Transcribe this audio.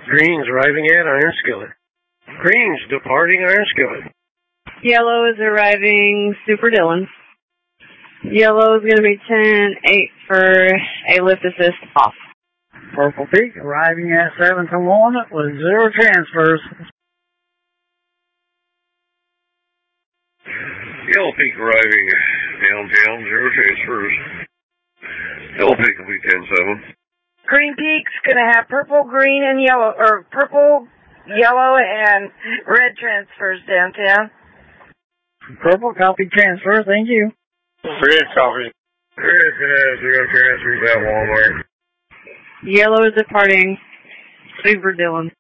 Green's arriving at Iron Skillet. Green's departing Iron Skillet. Yellow is arriving Super Dillon. Yellow is going to be 10-8 for a lift assist off. Purple Peak arriving at 7-1 with 0 transfers. Yellow Peak arriving downtown, 0 transfers. Yellow Peak will be 10-7. Green Peak's gonna have purple, green, and yellow, or purple, yellow, and red transfers downtown. Purple copy transfer, thank you. Red copy. Red has 0 transfers at Walmart. Yellow is departing Super Dillon.